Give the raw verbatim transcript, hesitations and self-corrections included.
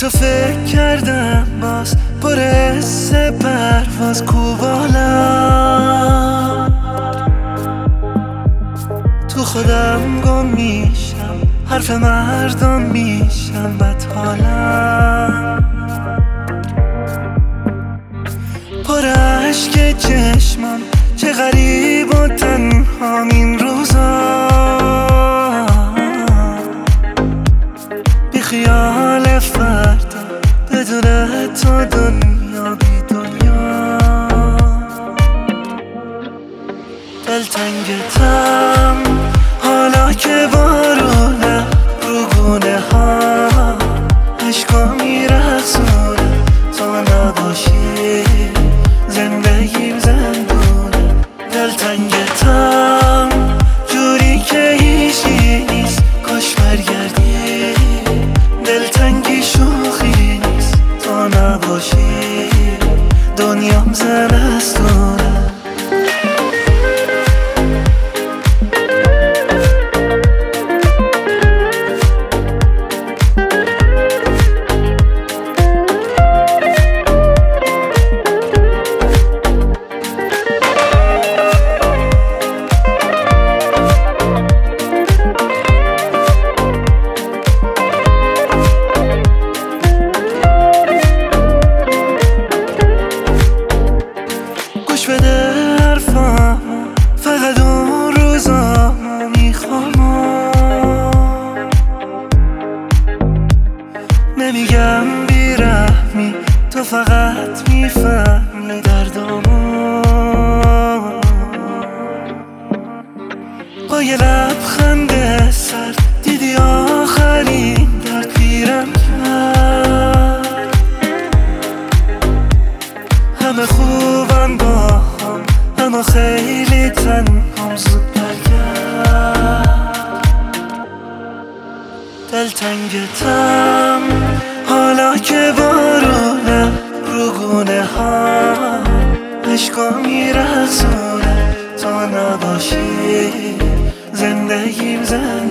تو فکر کردم باز پر حس پرواز کو بالم، تو خودم گم میشم، حرف مردم میشم بد حالم، پر عشق چشمم چه غریب و تنهام این روزا، بی خیال فردا بدون تو دنیا بی دنیا، دلتنگتم حالا که بارونه رو گونه ها عشقا میرقصونه، تو نباشی زندگیم زندونه، دلتنگتم جوری که هیچی نیست کاش برگردی، دلتنگی شوخی نیست تو نباشی دنیام زمستونه. گوش بده حرفامو فقط اون روزامو میخوام، نمیگم بیرحمی تو فقط میفهمی دردامو، با یه لبخند سر دیدی آخرین درد پیرم کرد، همه خوبم با هم اما خیلی تنهام زود برگرد، دلتنگتم حالا که بارونه رو گونه ها عشقا میرقصونه، تو نباشی زندگیم زندگی